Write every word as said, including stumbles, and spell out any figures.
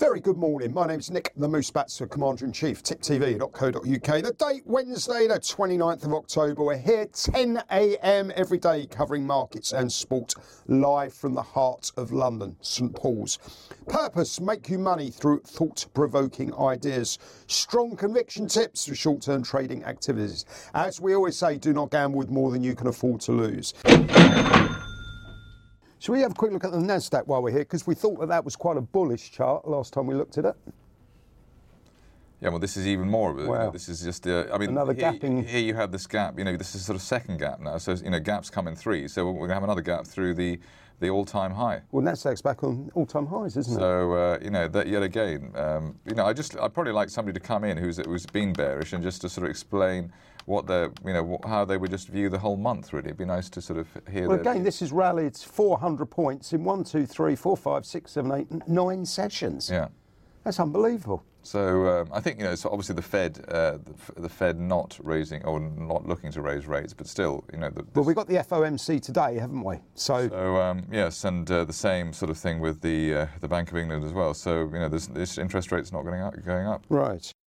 Very good morning. My name's Nick, the Moose Batster, Commander-in-Chief, tip t v dot co dot u k. The date, Wednesday, the twenty-ninth of October. We're here ten a m every day covering markets and sport live from the heart of London, St Paul's. Purpose, make you money through thought-provoking ideas. Strong conviction tips for short-term trading activities. As we always say, do not gamble with more than you can afford to lose. Shall we have a quick look at the Nasdaq while we're here? Because we thought that that was quite a bullish chart last time we looked at it. Yeah, well, this is even more. Wow. You know, this is just, uh, I mean, Another here, gapping. Here you have this gap, you know, this is sort of second gap now. So, you know, gaps come in three. So we're going to have another gap through the, the all-time high. Well, Nasdaq's back on all-time highs, isn't it? So, uh, you know, that yet again, um, you know, I just, I'd probably like somebody to come in who's, who's been bearish and just to sort of explain what they, you know, how they would just view the whole month. Really, it'd be nice to sort of hear. Well, their, again, this has rallied four hundred points in one, two, three, four, five, six, seven, eight, nine sessions. Yeah, that's unbelievable. So um, I think, you know, so obviously the Fed, uh, the, the Fed not raising or not looking to raise rates, but still, you know. The, well, we got the F O M C today, haven't we? So, so um, yes, and uh, the same sort of thing with the uh, the Bank of England as well. So, you know, this, this interest rate's not going up, going up. Right.